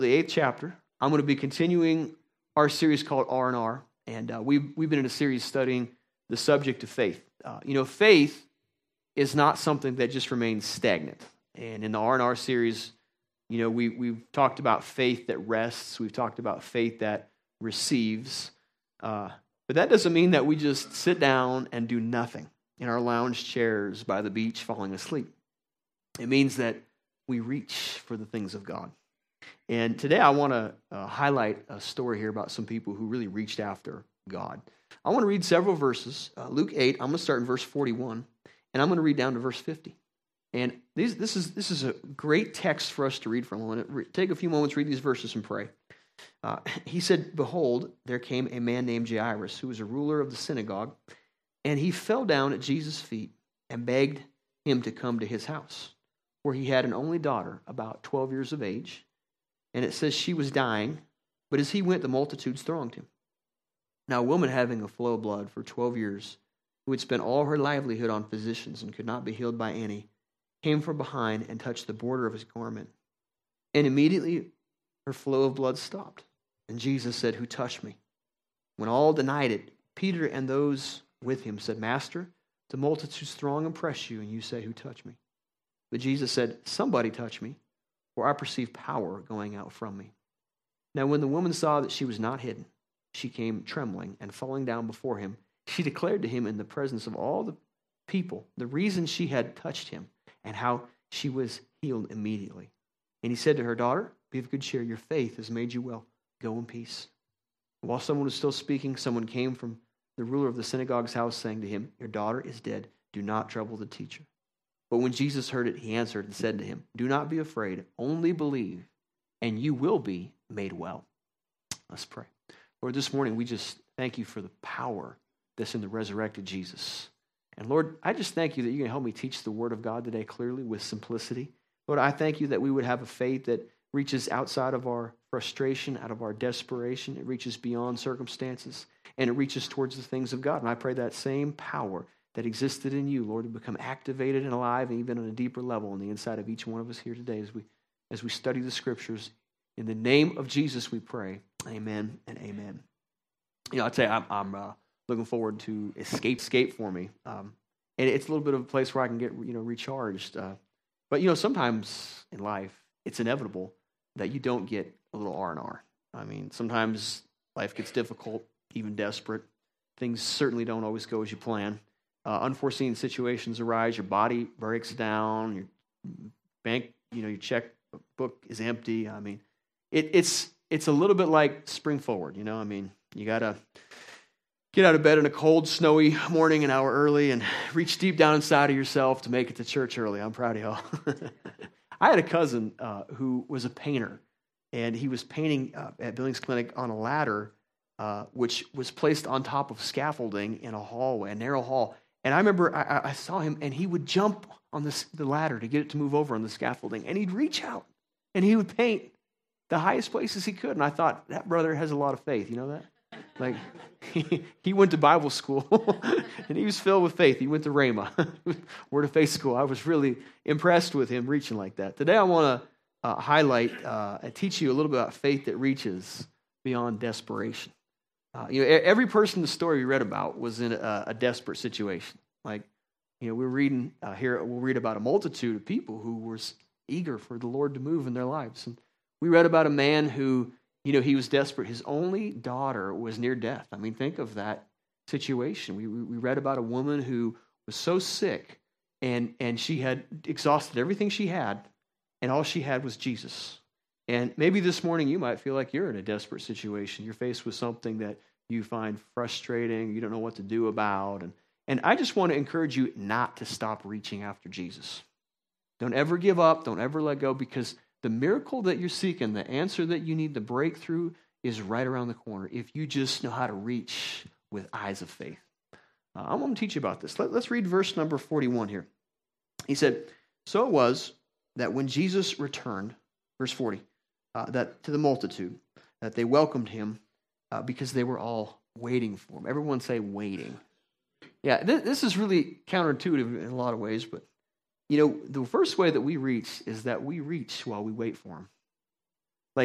the 8th chapter. I'm going to be continuing our series called R&R, and we've been in a series studying the subject of faith. Faith is not something that just remains stagnant. And in the R&R series, we've talked about faith that rests. We've talked about faith that receives. But that doesn't mean that we just sit down and do nothing in our lounge chairs by the beach falling asleep. It means that we reach for the things of God. And today I want to highlight a story here about some people who really reached after God. I want to read several verses. Luke 8, I'm going to start in verse 41, and I'm going to read down to verse 50. And this is a great text for us to read from. I want to take a few moments, read these verses, and pray. He said, "Behold, there came a man named Jairus, who was a ruler of the synagogue, and he fell down at Jesus' feet and begged him to come to his house, for he had an only daughter, about 12 years of age. And it says she was dying, but as he went, the multitudes thronged him. Now a woman having a flow of blood for 12 years, who had spent all her livelihood on physicians and could not be healed by any, came from behind and touched the border of his garment. And immediately her flow of blood stopped. And Jesus said, 'Who touched me?' When all denied it, Peter and those with him said, 'Master, the multitudes throng and press you, and you say, Who touched me?' But Jesus said, 'Somebody touched me, for I perceive power going out from me.' Now when the woman saw that she was not hidden, she came trembling, and falling down before him, she declared to him in the presence of all the people the reason she had touched him, and how she was healed immediately. And he said to her, 'Daughter, be of good cheer, your faith has made you well. Go in peace.' While someone was still speaking, someone came from the ruler of the synagogue's house, saying to him, 'Your daughter is dead. Do not trouble the teacher.' But when Jesus heard it, he answered and said to him, 'Do not be afraid, only believe, and you will be made well.'" Let's pray. Lord, this morning we just thank you for the power that's in the resurrected Jesus. And Lord, I just thank you that you're going to help me teach the word of God today clearly with simplicity. Lord, I thank you that we would have a faith that reaches outside of our frustration, out of our desperation. It reaches beyond circumstances, and it reaches towards the things of God. And I pray that same power that existed in you, Lord, to become activated and alive, and even on a deeper level on the inside of each one of us here today as we study the scriptures. In the name of Jesus we pray. Amen and amen. I'll tell you, I'm looking forward to Escape for me. And it's a little bit of a place where I can get recharged. But sometimes in life, it's inevitable that you don't get a little R&R. I mean, sometimes life gets difficult, even desperate. Things certainly don't always go as you plan. Unforeseen situations arise. Your body breaks down. Your bank, your checkbook is empty. I mean, it's a little bit like spring forward. You got to get out of bed on a cold, snowy morning an hour early and reach deep down inside of yourself to make it to church early. I'm proud of y'all. I had a cousin who was a painter, and he was painting at Billings Clinic on a ladder, which was placed on top of scaffolding in a hallway, a narrow hall. And I remember I saw him, and he would jump on the ladder to get it to move over on the scaffolding, and he'd reach out, and he would paint the highest places he could. And I thought, that brother has a lot of faith. You know that? Like, he went to Bible school, and he was filled with faith. He went to Rhema, Word of Faith school. I was really impressed with him reaching like that. Today I want to highlight and teach you a little bit about faith that reaches beyond desperation. Every person in the story we read about was in a desperate situation. Like, we're reading here, we'll read about a multitude of people who were eager for the Lord to move in their lives. And we read about a man who, he was desperate. His only daughter was near death. I mean, think of that situation. We read about a woman who was so sick, and she had exhausted everything she had, and all she had was Jesus. And maybe this morning you might feel like you're in a desperate situation. You're faced with something that you find frustrating, you don't know what to do about. And I just want to encourage you not to stop reaching after Jesus. Don't ever give up. Don't ever let go, because the miracle that you're seeking, the answer that you need, the breakthrough is right around the corner if you just know how to reach with eyes of faith. I want to teach you about this. Let's read verse number 41 here. He said, "So it was that when Jesus returned," verse 40, that to the multitude, that they welcomed him because they were all waiting for him. Everyone say waiting. Yeah, this is really counterintuitive in a lot of ways, but the first way that we reach is that we reach while we wait for him. Like,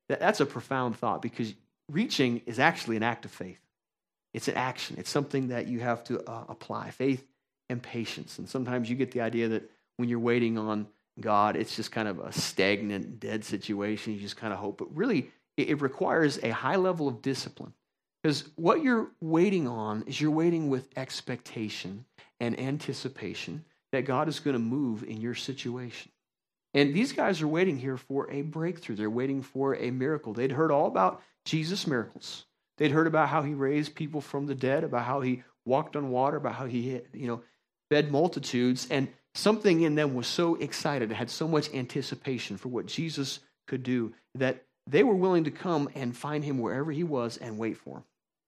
That's a profound thought, because reaching is actually an act of faith. It's an action. It's something that you have to apply, faith and patience. And sometimes you get the idea that when you're waiting on God, it's just kind of a stagnant, dead situation. You just kind of hope. But really, it requires a high level of discipline. Because what you're waiting on is you're waiting with expectation and anticipation that God is going to move in your situation. And these guys are waiting here for a breakthrough. They're waiting for a miracle. They'd heard all about Jesus' miracles. They'd heard about how he raised people from the dead, about how he walked on water, about how he, fed multitudes. And something in them was so excited, it had so much anticipation for what Jesus could do, that they were willing to come and find him wherever he was and wait for him.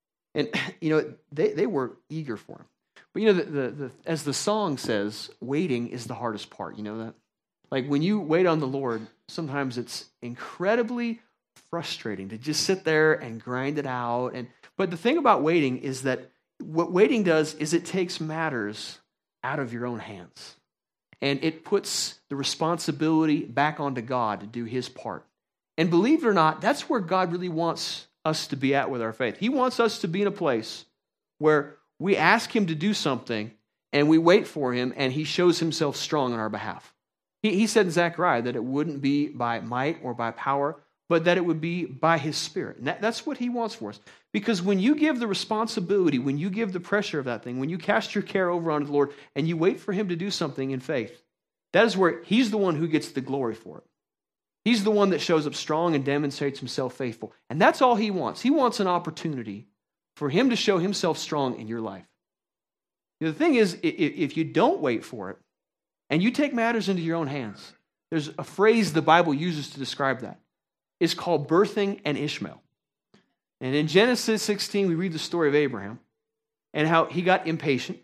And, they were eager for him. But, as the song says, waiting is the hardest part. You know that? Like when you wait on the Lord, sometimes it's incredibly frustrating to just sit there and grind it out. But the thing about waiting is that what waiting does is it takes matters out of your own hands. And it puts the responsibility back onto God to do his part. And believe it or not, that's where God really wants us to be at with our faith. He wants us to be in a place where we ask him to do something and we wait for him and he shows himself strong on our behalf. He said in Zechariah that it wouldn't be by might or by power, but that it would be by his Spirit. And that's what he wants for us. Because when you give the responsibility, when you give the pressure of that thing, when you cast your care over onto the Lord and you wait for him to do something in faith, that is where he's the one who gets the glory for it. He's the one that shows up strong and demonstrates himself faithful. And that's all he wants. He wants an opportunity for him to show himself strong in your life. The thing is, if you don't wait for it, and you take matters into your own hands, there's a phrase the Bible uses to describe that. It's called birthing an Ishmael. And in Genesis 16, we read the story of Abraham and how he got impatient.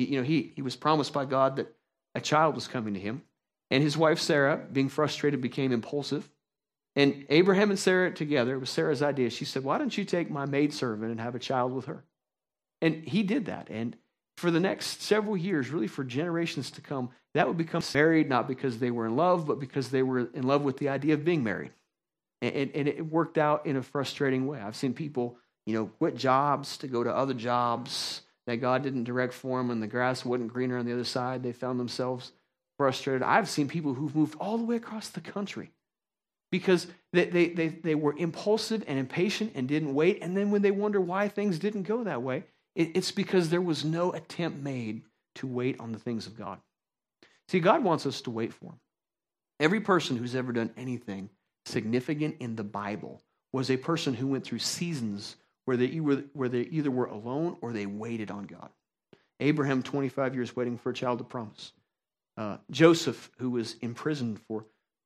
He was promised by God that a child was coming to him. And his wife Sarah, being frustrated, became impulsive. And Abraham and Sarah together, it was Sarah's idea. She said, why don't you take my maidservant and have a child with her? And he did that. And for the next several years, really for generations to come, that would become married, not because they were in love, but because they were in love with the idea of being married. And it worked out in a frustrating way. I've seen people, quit jobs to go to other jobs that God didn't direct for them, and the grass wasn't greener on the other side. They found themselves frustrated. I've seen people who've moved all the way across the country because they were impulsive and impatient and didn't wait. And then when they wonder why things didn't go that way, it's because there was no attempt made to wait on the things of God. See, God wants us to wait for him. Every person who's ever done anything significant in the Bible was a person who went through seasons where they either were alone or they waited on God. Abraham, 25 years waiting for a child to promise. Joseph, who was imprisoned for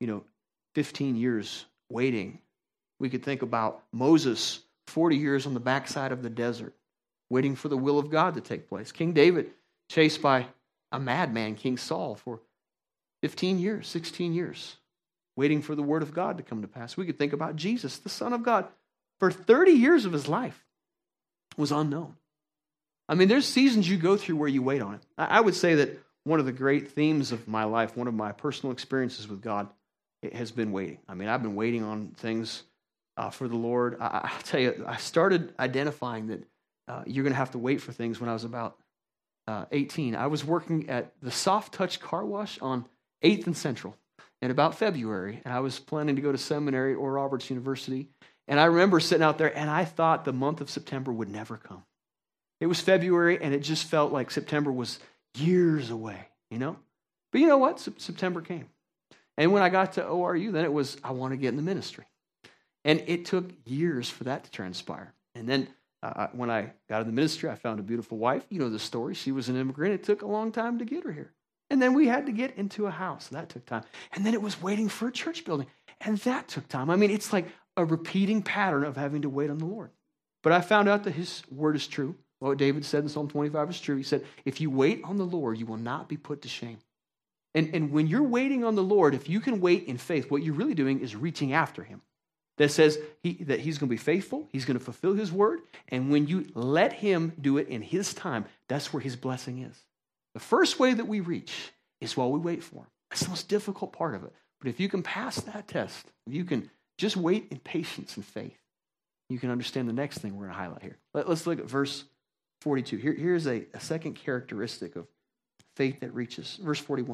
15 years waiting. We could think about Moses, 40 years on the backside of the desert, waiting for the will of God to take place. King David, chased by a madman, King Saul, for 15 years, 16 years, waiting for the word of God to come to pass. We could think about Jesus, the Son of God, for 30 years of his life was unknown. I mean, there's seasons you go through where you wait on it. I would say that one of the great themes of my life, one of my personal experiences with God, it has been waiting. I mean, I've been waiting on things for the Lord. I tell you, I started identifying that you're going to have to wait for things when I was about 18. I was working at the Soft Touch Car Wash on 8th and Central in about February, and I was planning to go to seminary or Roberts University. And I remember sitting out there, and I thought the month of September would never come. It was February, and it just felt like September was years away, But you know what? September came. And when I got to ORU, then it was, I want to get in the ministry. And it took years for that to transpire. And then when I got in the ministry, I found a beautiful wife. You know the story. She was an immigrant. It took a long time to get her here. And then we had to get into a house. That took time. And then it was waiting for a church building. And that took time. I mean, it's like a repeating pattern of having to wait on the Lord. But I found out that his word is true. What David said in Psalm 25 is true. He said, if you wait on the Lord, you will not be put to shame. And when you're waiting on the Lord, if you can wait in faith, what you're really doing is reaching after him. That says that he's going to be faithful, he's going to fulfill his word, and when you let him do it in his time, that's where his blessing is. The first way that we reach is while we wait for him. That's the most difficult part of it. But if you can pass that test, if you can just wait in patience and faith. You can understand the next thing we're going to highlight here. Let's look at verse 42. Here's a second characteristic of faith that reaches. Verse 41.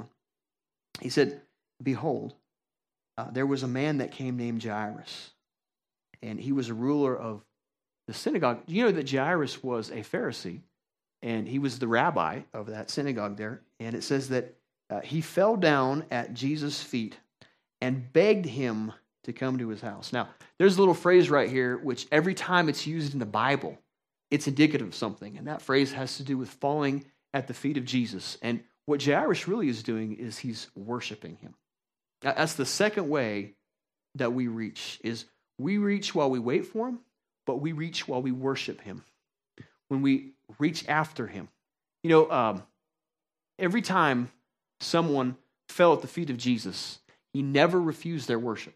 He said, behold, there was a man that came named Jairus, and he was a ruler of the synagogue. You know that Jairus was a Pharisee, and he was the rabbi of that synagogue there. And it says that he fell down at Jesus' feet and begged him to come to his house. Now, there's a little phrase right here, which every time it's used in the Bible, it's indicative of something. And that phrase has to do with falling at the feet of Jesus. And what Jairus really is doing is he's worshiping him. That's the second way that we reach, is we reach while we wait for him, but we reach while we worship him. When we reach after him. You know, every time someone fell at the feet of Jesus, he never refused their worship.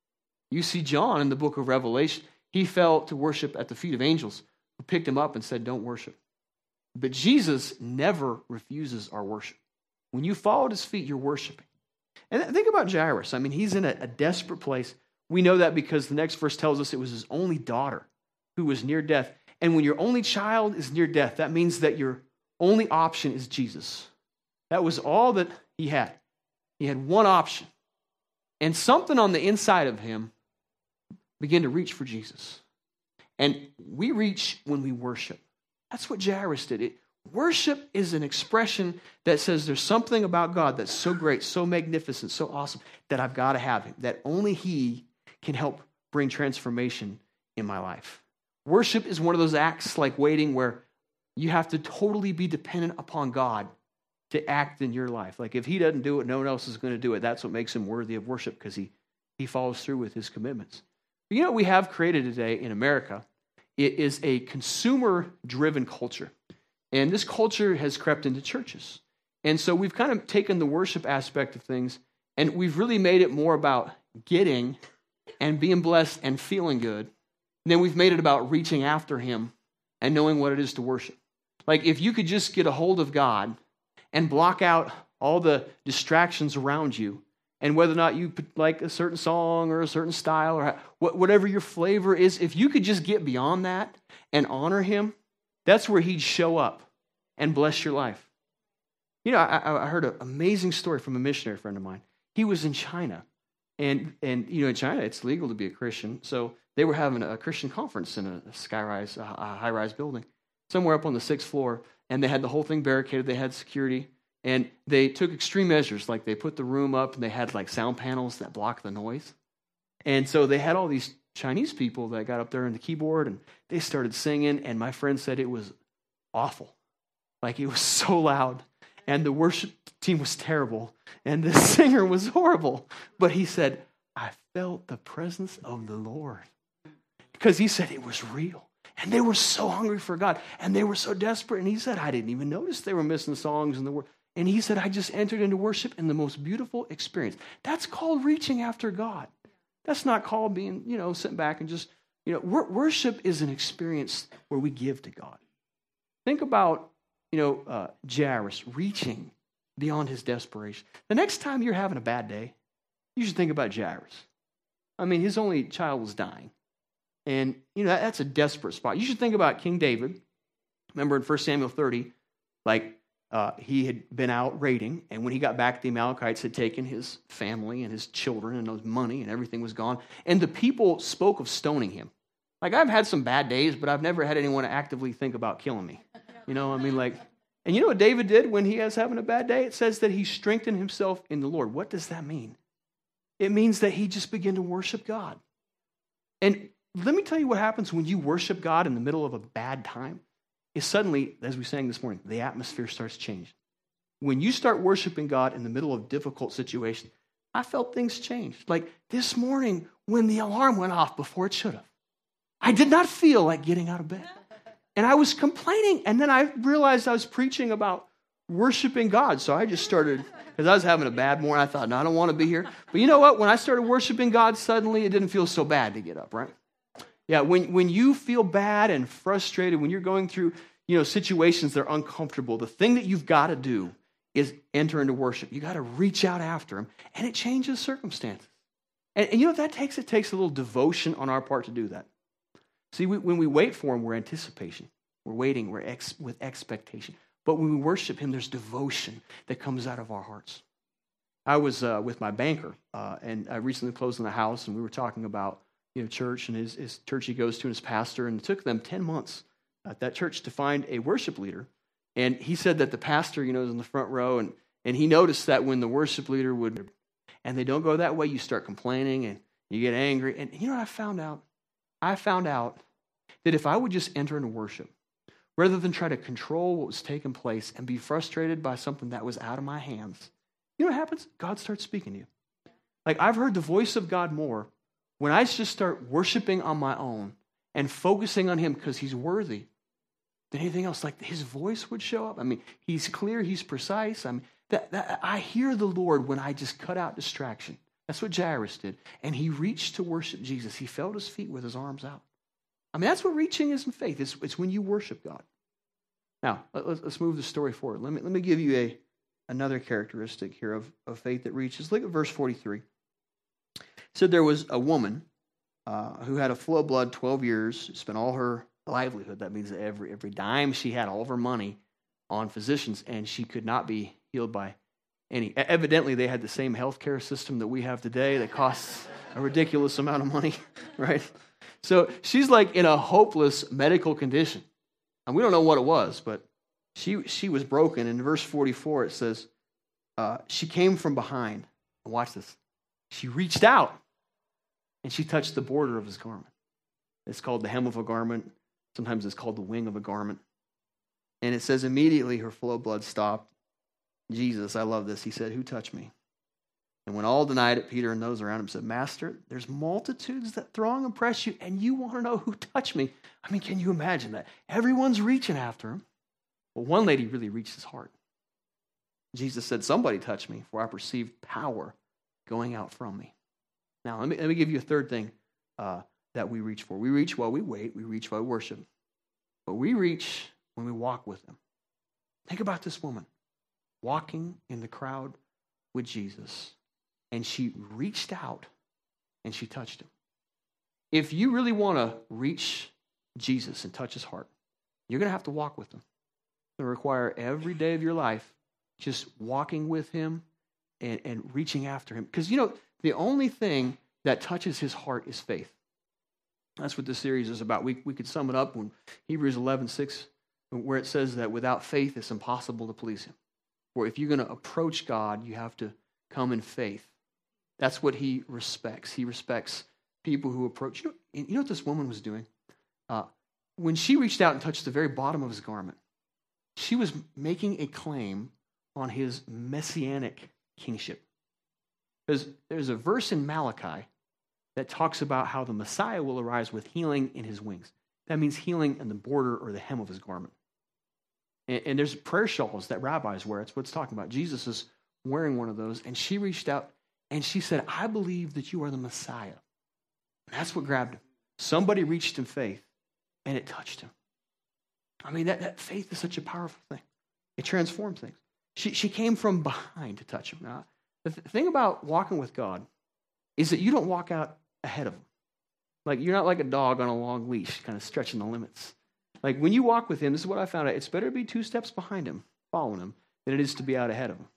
You see John in the book of Revelation, he fell to worship at the feet of angels who picked him up and said, don't worship. But Jesus never refuses our worship. When you fall at his feet, you're worshiping. And think about Jairus. I mean, he's in a desperate place. We know that because the next verse tells us it was his only daughter who was near death. And when your only child is near death, that means that your only option is Jesus. That was all that he had. He had one option. And something on the inside of him began to reach for Jesus. And we reach when we worship. That's what Jairus did. Worship is an expression that says there's something about God that's so great, so magnificent, so awesome, that I've got to have him, that only he can help bring transformation in my life. Worship is one of those acts like waiting where you have to totally be dependent upon God to act in your life. Like if he doesn't do it, no one else is going to do it. That's what makes him worthy of worship, because he follows through with his commitments. But you know what we have created today in America? It is a consumer-driven culture. And this culture has crept into churches. And so we've kind of taken the worship aspect of things, and we've really made it more about getting and being blessed and feeling good. And then we've made it about reaching after him and knowing what it is to worship. Like if you could just get a hold of God and block out all the distractions around you, and whether or not you like a certain song or a certain style or whatever your flavor is, if you could just get beyond that and honor him, that's where he'd show up and bless your life. You know, I heard an amazing story from a missionary friend of mine. He was in China, and you know, in China it's legal to be a Christian, so they were having a Christian conference in a high-rise building, somewhere up on the 6th floor, and they had the whole thing barricaded. They had security, and they took extreme measures, like they put the room up, and they had like sound panels that block the noise. And so they had all these Chinese people that got up there on the keyboard, and they started singing, and my friend said it was awful. Like it was so loud, and the worship team was terrible, and the singer was horrible. But he said, I felt the presence of the Lord. Because he said it was real. And they were so hungry for God, and they were so desperate. And he said, I didn't even notice they were missing songs in the word. And he said, I just entered into worship in the most beautiful experience. That's called reaching after God. That's not called being, you know, sitting back and just, you know, worship is an experience where we give to God. Think about, you know, Jairus reaching beyond his desperation. The next time you're having a bad day, you should think about Jairus. I mean, his only child was dying. And, you know, that's a desperate spot. You should think about King David. Remember in 1 Samuel 30, like he had been out raiding, and when he got back, the Amalekites had taken his family and his children and his money, and everything was gone. And the people spoke of stoning him. Like, I've had some bad days, but I've never had anyone actively think about killing me. You know, I mean, like, and you know what David did when he was having a bad day? It says that he strengthened himself in the Lord. What does that mean? It means that he just began to worship God. And let me tell you what happens when you worship God in the middle of a bad time. Is suddenly, as we sang this morning, the atmosphere starts changing. When you start worshiping God in the middle of difficult situations, I felt things change. Like this morning when the alarm went off before it should have. I did not feel like getting out of bed. And I was complaining. And then I realized I was preaching about worshiping God. So I just started, because I was having a bad morning. I thought, no, I don't want to be here. But you know what? When I started worshiping God, suddenly it didn't feel so bad to get up, right? Yeah, when you feel bad and frustrated, when you're going through, you know, situations that are uncomfortable, the thing that you've got to do is enter into worship. You got to reach out after him, and it changes circumstances. And you know what that takes? It takes a little devotion on our part to do that. See, when we wait for him, we're anticipation. We're waiting, with expectation. But when we worship him, there's devotion that comes out of our hearts. I was with my banker, and I recently closed on a house, and we were talking about church and his church he goes to and his pastor, and it took them 10 months at that church to find a worship leader. And he said that the pastor, is in the front row, and he noticed that when the worship leader would, and they don't go that way, you start complaining and you get angry. And you know what I found out? I found out that if I would just enter into worship, rather than try to control what was taking place and be frustrated by something that was out of my hands, you know what happens? God starts speaking to you. Like, I've heard the voice of God more when I just start worshiping on my own and focusing on him because he's worthy than anything else. Like, his voice would show up. I mean, he's clear, he's precise. I mean, I hear the Lord when I just cut out distraction. That's what Jairus did. And he reached to worship Jesus. He fell at his feet with his arms out. I mean, that's what reaching is in faith. It's when you worship God. Now, let's move the story forward. Let me give you another characteristic here of faith that reaches. Look at verse 43. It said there was a woman who had a flow of blood 12 years, spent all her livelihood. That means every dime she had, all of her money, on physicians, and she could not be healed by any. Evidently, they had the same healthcare system that we have today that costs a ridiculous amount of money, right? So she's like in a hopeless medical condition. And we don't know what it was, but she was broken. In verse 44, it says, she came from behind. And watch this. She reached out, and she touched the border of his garment. It's called the hem of a garment. Sometimes it's called the wing of a garment. And it says immediately her flow of blood stopped. Jesus, I love this. He said, "Who touched me?" And when all denied it, Peter and those around him said, "Master, there's multitudes that throng and press you, and you want to know who touched me." I mean, can you imagine that? Everyone's reaching after him. Well, one lady really reached his heart. Jesus said, "Somebody touched me, for I perceived power going out from me." Now, let me give you a third thing that we reach for. We reach while we wait. We reach while we worship. But we reach when we walk with him. Think about this woman walking in the crowd with Jesus. And she reached out and she touched him. If you really want to reach Jesus and touch his heart, you're going to have to walk with him. It's going to require every day of your life just walking with him and reaching after him. Because, the only thing that touches his heart is faith. That's what this series is about. We could sum it up in Hebrews 11:6, where it says that without faith, it's impossible to please him. Or if you're going to approach God, you have to come in faith. That's what he respects. He respects people who approach. You know what this woman was doing? When she reached out and touched the very bottom of his garment, she was making a claim on his messianic kingship. Because there's a verse in Malachi that talks about how the Messiah will arise with healing in his wings. That means healing in the border or the hem of his garment. And there's prayer shawls that rabbis wear. That's what it's talking about. Jesus is wearing one of those. And she reached out and she said, "I believe that you are the Messiah." And that's what grabbed him. Somebody reached in faith and it touched him. I mean, that faith is such a powerful thing. It transforms things. She came from behind to touch him. Now, the thing about walking with God is that you don't walk out ahead of him. Like, you're not like a dog on a long leash, kind of stretching the limits. Like, when you walk with him, this is what I found out, it's better to be 2 steps behind him, following him, than it is to be out ahead of him.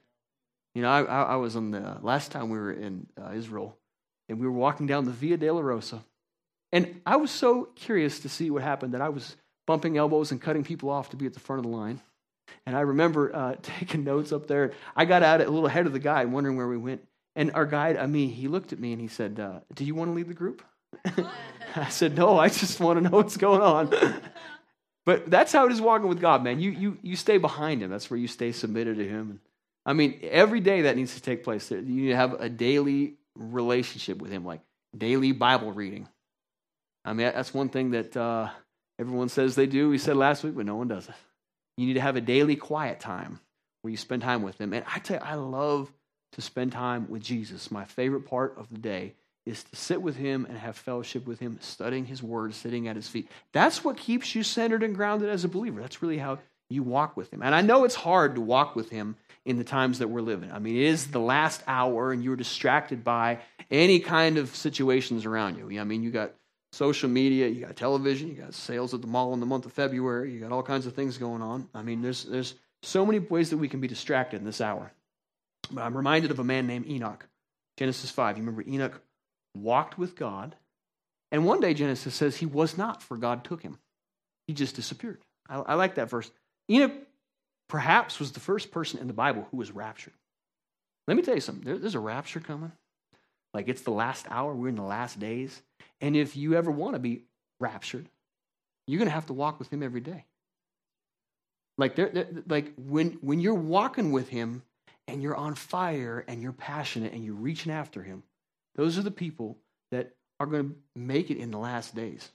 I was on the last time we were in Israel, and we were walking down the Via Dolorosa, and I was so curious to see what happened that I was bumping elbows and cutting people off to be at the front of the line. And I remember taking notes up there. I got out a little ahead of the guide, wondering where we went. And our guide, he looked at me and he said, "Do you want to lead the group?" I said, "No, I just want to know what's going on." But that's how it is walking with God, man. You stay behind him. That's where you stay submitted to him. I mean, every day that needs to take place. You need to have a daily relationship with him, like daily Bible reading. I mean, that's one thing that everyone says they do. We said last week, but no one does it. You need to have a daily quiet time where you spend time with him. And I tell you, I love to spend time with Jesus. My favorite part of the day is to sit with him and have fellowship with him, studying his word, sitting at his feet. That's what keeps you centered and grounded as a believer. That's really how you walk with him. And I know it's hard to walk with him in the times that we're living. I mean, it is the last hour and you're distracted by any kind of situations around you. I mean, you got social media, you got television, you got sales at the mall in the month of February, you got all kinds of things going on. I mean, there's so many ways that we can be distracted in this hour. But I'm reminded of a man named Enoch. Genesis 5, you remember Enoch walked with God, and one day Genesis says he was not, for God took him. He just disappeared. I like that verse. Enoch perhaps was the first person in the Bible who was raptured. Let me tell you something. There's a rapture coming. Like it's the last hour. We're in the last days. And if you ever want to be raptured, you're going to have to walk with him every day. Like when you're walking with him and you're on fire and you're passionate and you're reaching after him, those are the people that are going to make it in the last days.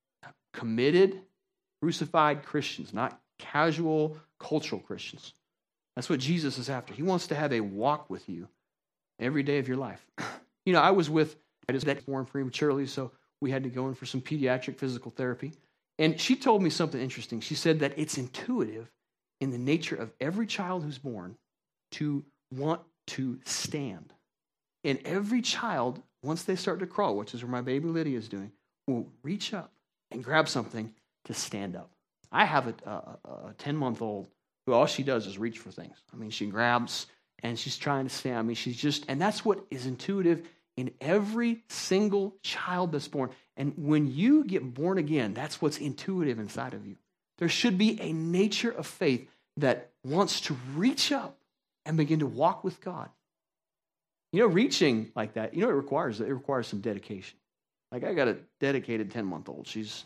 Committed, crucified Christians, not casual, cultural Christians. That's what Jesus is after. He wants to have a walk with you every day of your life. You know, I was born prematurely, so we had to go in for some pediatric physical therapy. And she told me something interesting. She said that it's intuitive in the nature of every child who's born to want to stand. And every child, once they start to crawl, which is where my baby Lydia is doing, will reach up and grab something to stand up. I have a 10-month-old who all she does is reach for things. I mean, she grabs and she's trying to stand. I mean, and that's what is intuitive in every single child that's born. And when you get born again, that's what's intuitive inside of you. There should be a nature of faith that wants to reach up and begin to walk with God. You know, reaching like that, you know, it requires some dedication. Like I got a dedicated 10-month-old. She's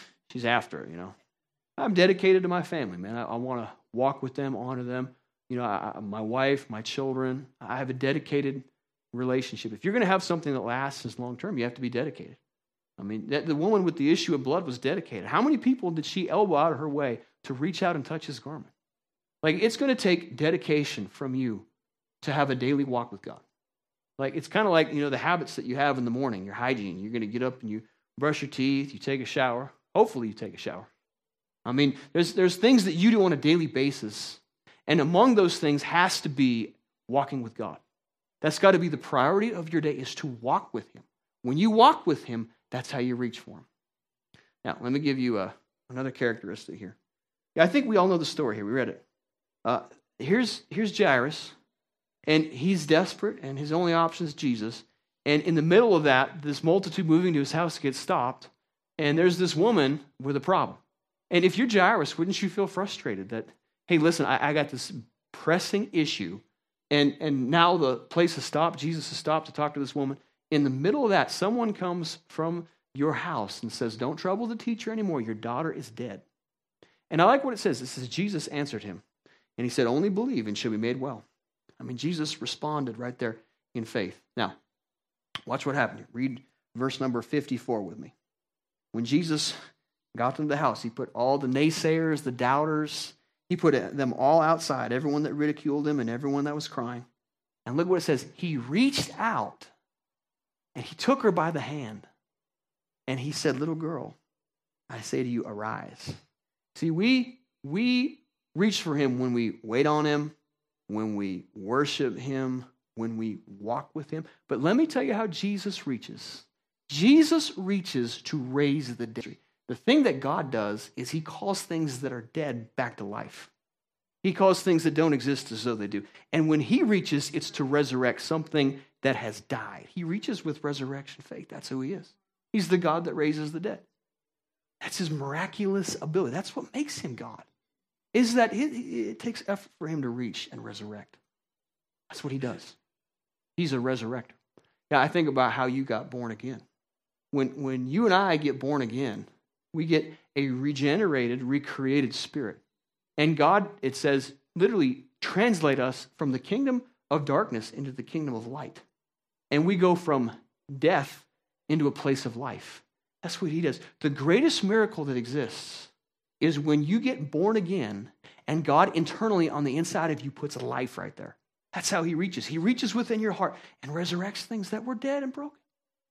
after it, you know. I'm dedicated to my family, man. I want to walk with them, honor them. You know, my wife, my children. I have a dedicated relationship. If you're going to have something that lasts as long term, you have to be dedicated. I mean, the woman with the issue of blood was dedicated. How many people did she elbow out of her way to reach out and touch his garment? Like, it's going to take dedication from you to have a daily walk with God. Like, it's kind of like, you know, the habits that you have in the morning, your hygiene. You're going to get up and you brush your teeth, you take a shower. Hopefully you take a shower. I mean, there's things that you do on a daily basis, and among those things has to be walking with God. That's got to be the priority of your day, is to walk with him. When you walk with him, that's how you reach for him. Now, let me give you another characteristic here. Yeah, I think we all know the story here. We read it. Here's Jairus, and he's desperate, and his only option is Jesus. And in the middle of that, this multitude moving to his house gets stopped, and there's this woman with a problem. And if you're Jairus, wouldn't you feel frustrated that, hey, listen, I got this pressing issue, and now the place has stopped, Jesus has stopped to talk to this woman. In the middle of that, someone comes from your house and says, don't trouble the teacher anymore, your daughter is dead. And I like what it says. It says, Jesus answered him, and he said, only believe and she'll be made well. I mean, Jesus responded right there in faith. Now, watch what happened. Read verse number 54 with me. When Jesus got into the house, he put all the naysayers, the doubters, he put them all outside, everyone that ridiculed him and everyone that was crying. And look what it says. He reached out and he took her by the hand and he said, little girl, I say to you, arise. See, we reach for him when we wait on him, when we worship him, when we walk with him. But let me tell you how Jesus reaches. Jesus reaches to raise the dead. The thing that God does is he calls things that are dead back to life. He calls things that don't exist as though they do. And when he reaches, it's to resurrect something that has died. He reaches with resurrection faith. That's who he is. He's the God that raises the dead. That's his miraculous ability. That's what makes him God, is that it takes effort for him to reach and resurrect. That's what he does. He's a resurrector. Yeah, I think about how you got born again. When you and I get born again, we get a regenerated, recreated spirit. And God, it says, literally translate us from the kingdom of darkness into the kingdom of light. And we go from death into a place of life. That's what he does. The greatest miracle that exists is when you get born again and God internally on the inside of you puts a life right there. That's how he reaches. He reaches within your heart and resurrects things that were dead and broken.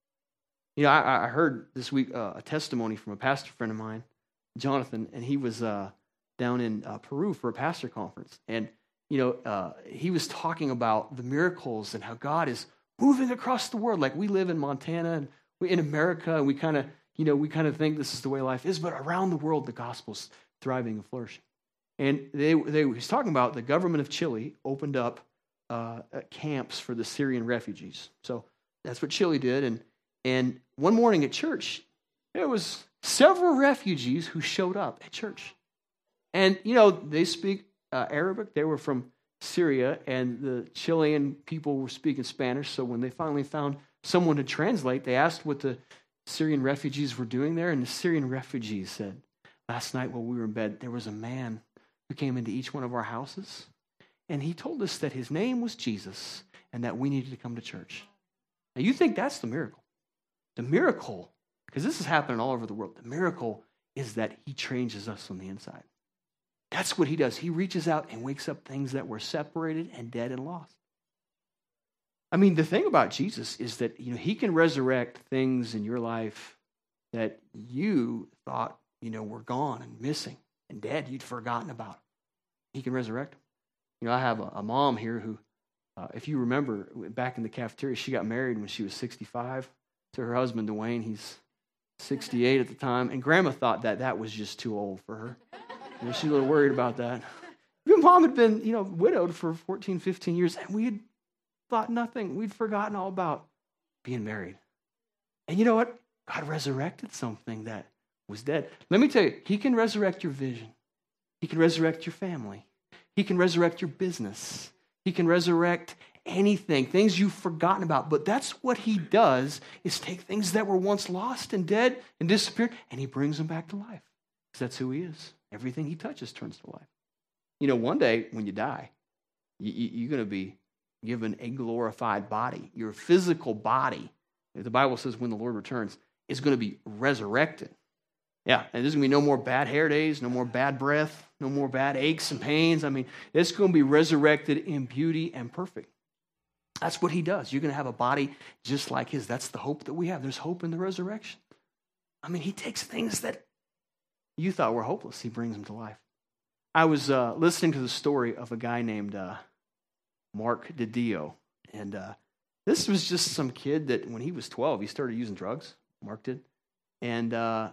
You know, I heard this week a testimony from a pastor friend of mine, Jonathan, and he was down in Peru for a pastor conference. And, he was talking about the miracles and how God is moving across the world. Like we live in Montana and we're in America, and we kind of think this is the way life is, but around the world, the gospel's thriving and flourishing. And he was talking about the government of Chile opened up camps for the Syrian refugees. So that's what Chile did. And one morning at church, there was several refugees who showed up at church. And, they speak Arabic. They were from Syria, and the Chilean people were speaking Spanish. So when they finally found someone to translate, they asked what the Syrian refugees were doing there. And the Syrian refugees said, last night while we were in bed, there was a man who came into each one of our houses, and he told us that his name was Jesus and that we needed to come to church. Now, you think that's the miracle. The miracle, because this is happening all over the world, the miracle is that he changes us on the inside. That's what he does. He reaches out and wakes up things that were separated and dead and lost. I mean, the thing about Jesus is that, he can resurrect things in your life that you thought, were gone and missing and dead. You'd forgotten about. He can resurrect them. I have a mom here who, if you remember, back in the cafeteria, she got married when she was 65 to her husband, Dwayne. He's 68 at the time. And Grandma thought that was just too old for her. She's a little worried about that. Your mom had been, widowed for 14, 15 years, and we had thought nothing. We'd forgotten all about being married. And you know what? God resurrected something that was dead. Let me tell you, he can resurrect your vision. He can resurrect your family. He can resurrect your business. He can resurrect anything, things you've forgotten about. But that's what he does, is take things that were once lost and dead and disappeared, and he brings them back to life. Because that's who he is. Everything he touches turns to life. One day when you die, you're going to be given a glorified body. Your physical body, the Bible says when the Lord returns, is going to be resurrected. Yeah, and there's going to be no more bad hair days, no more bad breath, no more bad aches and pains. I mean, it's going to be resurrected in beauty and perfect. That's what he does. You're going to have a body just like his. That's the hope that we have. There's hope in the resurrection. I mean, he takes things that you thought were hopeless. He brings them to life. I was listening to the story of a guy named Mark DiDio. And this was just some kid that when he was 12, he started using drugs. Mark did. And,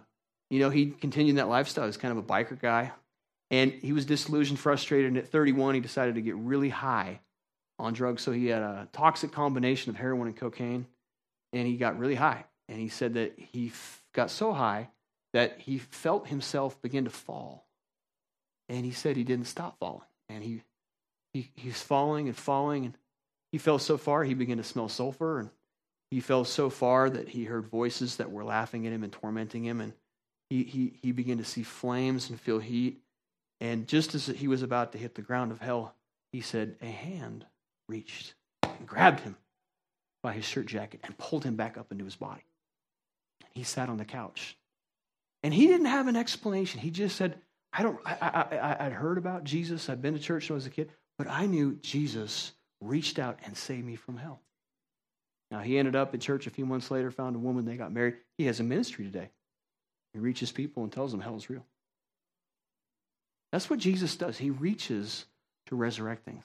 he continued that lifestyle. He was kind of a biker guy. And he was disillusioned, frustrated. And at 31, he decided to get really high on drugs. So he had a toxic combination of heroin and cocaine. And he got really high. And he said that he got so high that he felt himself begin to fall. And he said he didn't stop falling. And he's falling and falling. And he fell so far, he began to smell sulfur. And he fell so far that he heard voices that were laughing at him and tormenting him. And he began to see flames and feel heat. And just as he was about to hit the ground of hell, he said, a hand reached and grabbed him by his shirt jacket and pulled him back up into his body. He sat on the couch. And he didn't have an explanation. He just said, I'd heard about Jesus. I'd been to church when I was a kid, but I knew Jesus reached out and saved me from hell. Now, he ended up in church a few months later, found a woman, they got married. He has a ministry today. He reaches people and tells them hell is real. That's what Jesus does. He reaches to resurrect things.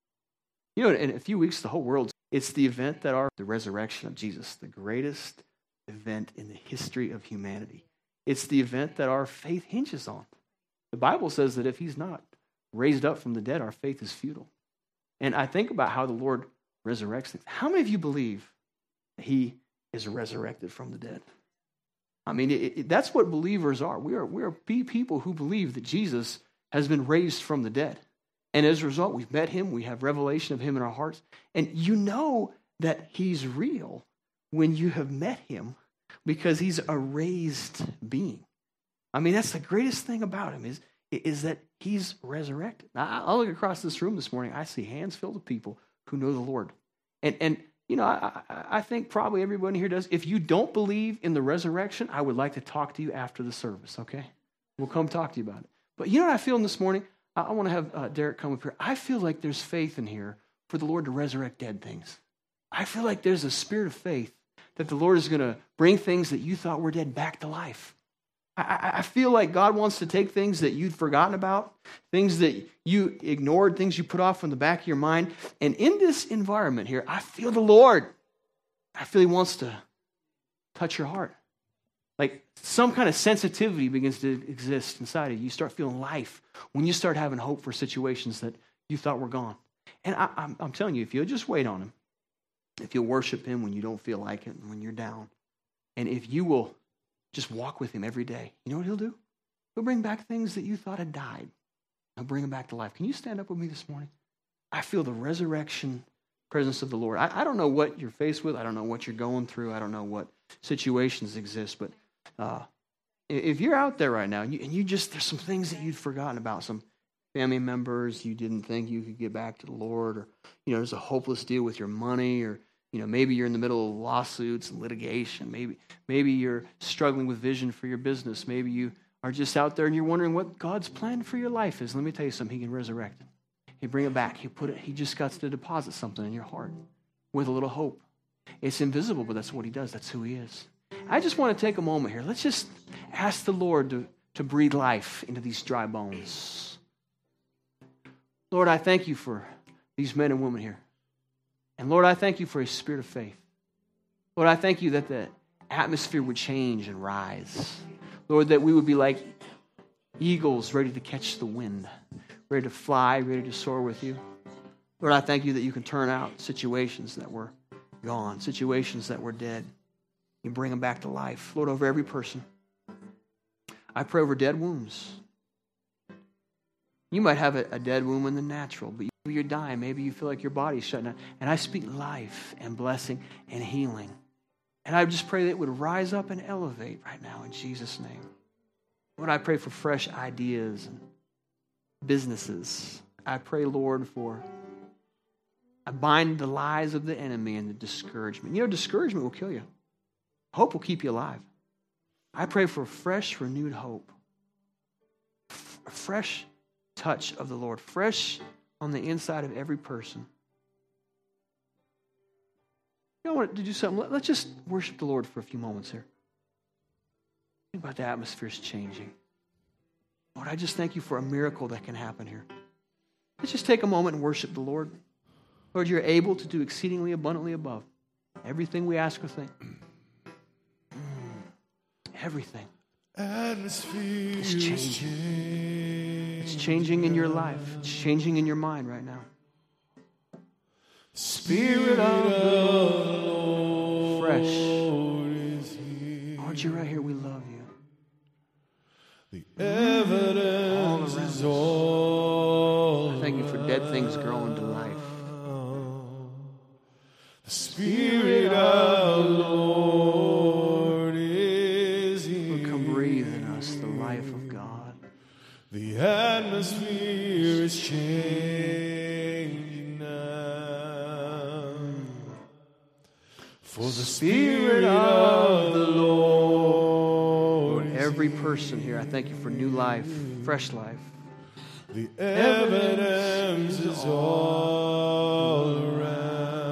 In a few weeks, the whole world, it's the event that the resurrection of Jesus, the greatest event in the history of humanity. It's the event that our faith hinges on. The Bible says that if he's not raised up from the dead, our faith is futile. And I think about how the Lord resurrects things. How many of you believe that he is resurrected from the dead? I mean, that's what believers are. We are people who believe that Jesus has been raised from the dead. And as a result, we've met him. We have revelation of him in our hearts. And you know that he's real when you have met him, because he's a raised being. I mean, that's the greatest thing about him is that he's resurrected. Now, I look across this room this morning, I see hands filled with people who know the Lord. And I think probably everybody here does. If you don't believe in the resurrection, I would like to talk to you after the service, okay? We'll come talk to you about it. But you know what I feel this morning? I want to have Derek come up here. I feel like there's faith in here for the Lord to resurrect dead things. I feel like there's a spirit of faith that the Lord is going to bring things that you thought were dead back to life. I feel like God wants to take things that you'd forgotten about, things that you ignored, things you put off in the back of your mind. And in this environment here, I feel the Lord. I feel He wants to touch your heart. Like some kind of sensitivity begins to exist inside of you. You start feeling life when you start having hope for situations that you thought were gone. And I'm telling you, if you'll just wait on Him, if you'll worship Him when you don't feel like it and when you're down, and if you will just walk with Him every day, you know what He'll do? He'll bring back things that you thought had died. He'll bring them back to life. Can you stand up with me this morning? I feel the resurrection presence of the Lord. I don't know what you're faced with. I don't know what you're going through. I don't know what situations exist, but if you're out there right now and you just, there's some things that you'd forgotten about, some family members you didn't think you could get back to the Lord, or, there's a hopeless deal with your money, or, maybe you're in the middle of lawsuits and litigation. Maybe you're struggling with vision for your business. Maybe you are just out there and you're wondering what God's plan for your life is. Let me tell you something. He can resurrect it. He'll bring it back. He just got to deposit something in your heart with a little hope. It's invisible, but that's what He does. That's who He is. I just want to take a moment here. Let's just ask the Lord to breathe life into these dry bones. Lord, I thank You for these men and women here. And Lord, I thank You for a spirit of faith. Lord, I thank You that the atmosphere would change and rise. Lord, that we would be like eagles ready to catch the wind, ready to fly, ready to soar with You. Lord, I thank You that You can turn out situations that were gone, situations that were dead. You bring them back to life. Lord, over every person. I pray over dead wombs. You might have a dead womb in the natural, but maybe you're dying. Maybe you feel like your body's shutting down. And I speak life and blessing and healing. And I just pray that it would rise up and elevate right now in Jesus' name. Lord, I pray for fresh ideas and businesses. I pray, Lord, I bind the lies of the enemy and the discouragement. Discouragement will kill you. Hope will keep you alive. I pray for fresh, renewed hope. A fresh touch of the Lord. Fresh on the inside of every person. I want to do something. Let's just worship the Lord for a few moments here. Think about the atmosphere's changing. Lord, I just thank You for a miracle that can happen here. Let's just take a moment and worship the Lord. Lord, You're able to do exceedingly abundantly above everything we ask or think. Everything. Atmosphere is changing. It's changing in your life. It's changing in your mind right now. Spirit of the Lord. Fresh. Aren't You right here? We love You. The evidence is all I thank You for dead things growing to life. The Spirit of the Lord is here. Come breathe in us the life of God. The atmosphere is changing now. For the Spirit of the Lord. Every person here, I thank You for new life, fresh life. The evidence is all around.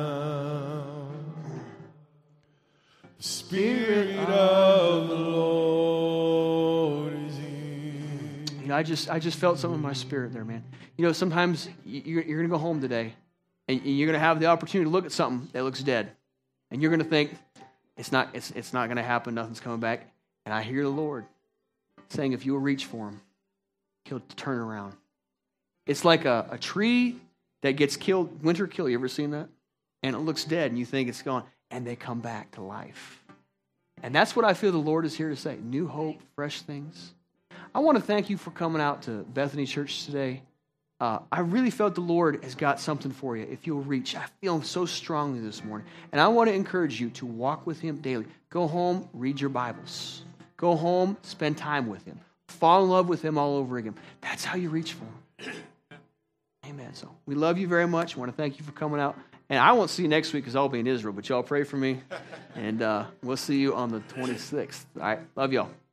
The Spirit of the Lord is here. I just felt something in my spirit there, man. Sometimes you're going to go home today, and you're going to have the opportunity to look at something that looks dead, and you're going to think it's not going to happen. Nothing's coming back. And I hear the Lord saying, if you will reach for Him, He'll turn around. It's like a tree that gets killed, winter kill. You ever seen that? And it looks dead, and you think it's gone, and they come back to life. And that's what I feel the Lord is here to say. New hope, fresh things. I want to thank you for coming out to Bethany Church today. I really felt the Lord has got something for you if you'll reach. I feel Him so strongly this morning. And I want to encourage you to walk with Him daily. Go home, read your Bibles. Go home, spend time with Him. Fall in love with Him all over again. That's how you reach for Him. Amen. So we love you very much. I want to thank you for coming out. And I won't see you next week because I'll be in Israel, but y'all pray for me. And we'll see you on the 26th. All right. Love y'all.